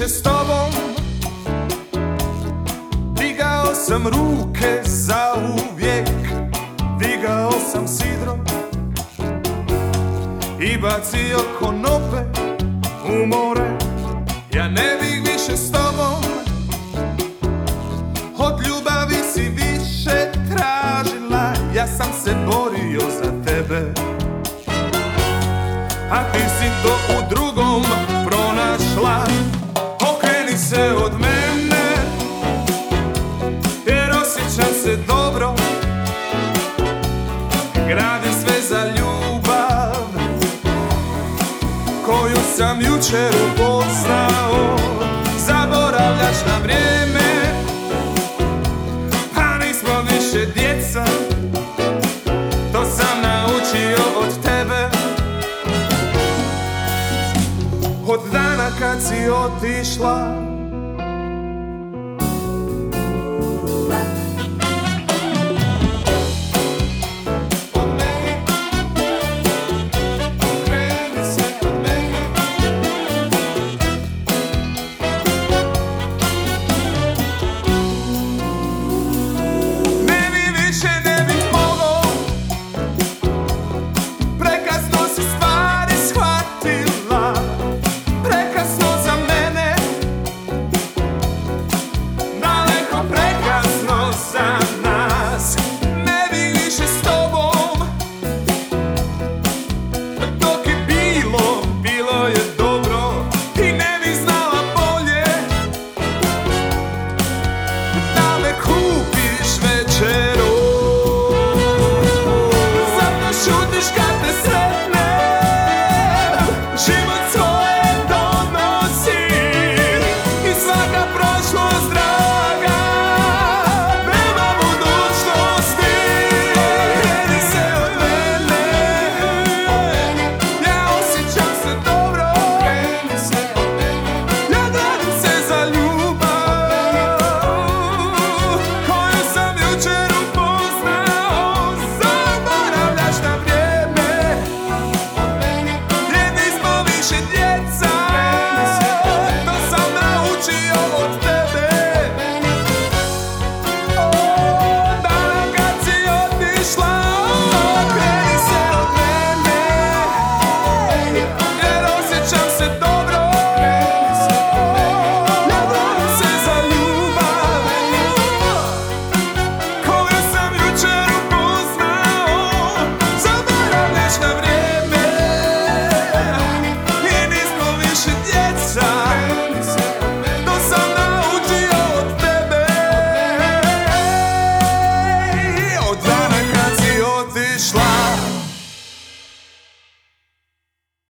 više s tobom. Digao sam ruke za uvijek, digao sam sidro i bacio konope u more. Ja ne bih više s tobom, od ljubavi si više tražila. Ja sam se borio za tebe, a ti si to u drugom pronašla. Okreni se od mene, jer osjećam se dobro. Gradim sve za ljubav koju sam jučer upoznao. Zaboravljaš na vrijeme, pa nismo više djeca. To sam naučio od tebe, od dana kad si otišla.